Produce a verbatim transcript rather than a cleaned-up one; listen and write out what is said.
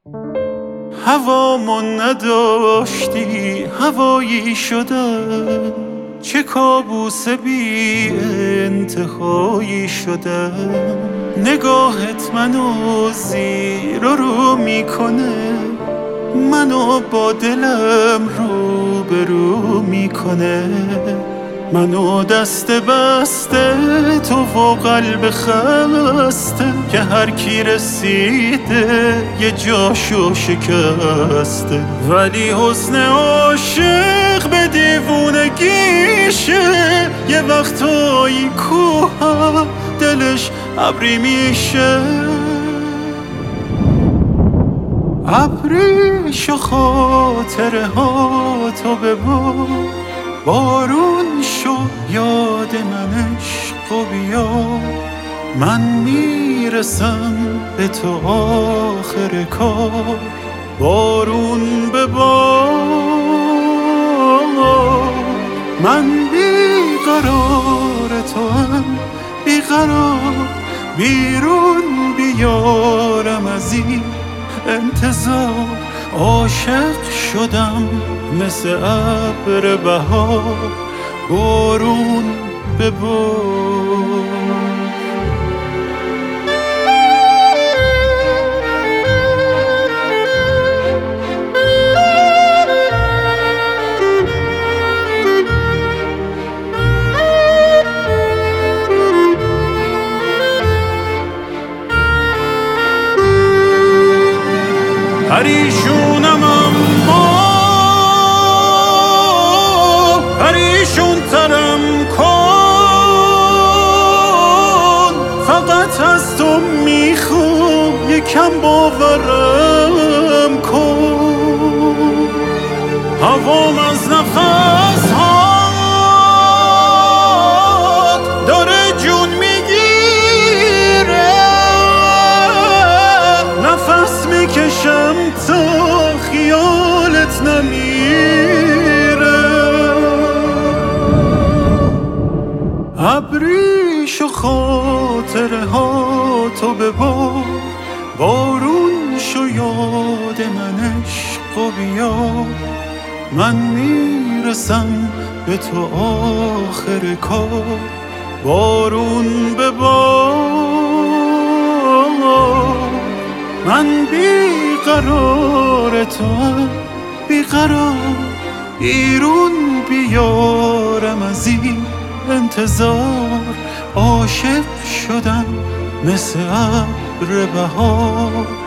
هوامون نداشتی هوایی شدم، چه کابوس بی انتهایی شدم. نگاهت منو زیر و رو میکنه، منو با دلم رو به رو میکنه. منو دست بسته تو و قلب خسته، که هر کی رسیده یه جاشو شکسته. ولی حسن عاشق به دیوونگیشه، یه وقتایی کوه دلش ابری میشه. ابریش و خاطره ها تو ببار، بارون شو یاد من عشق و بیا. من میرسم به تو آخر کار، بارون ببار. من بیقرار تو هم بیقرار، بیرون بیارم از این انتظار. عاشق شدم مثل ابر بهار، بارون ببار. پریشونم اما پریشون ترم کن، فقط از تو میخوام یکم باورم کن. هوام از نفس هات داره جون میگیره، نفس میکشم تا خیالت نمیره. ابریش و خاطره ها تو ببار، بارون شو یاد من عشق و بیا. من میرسم به تو آخر کار، بارون ببار. من بیقرار تو هم بیقرار، بیرون بیارم از این انتظار. عاشق شدم مثل ابر بهار،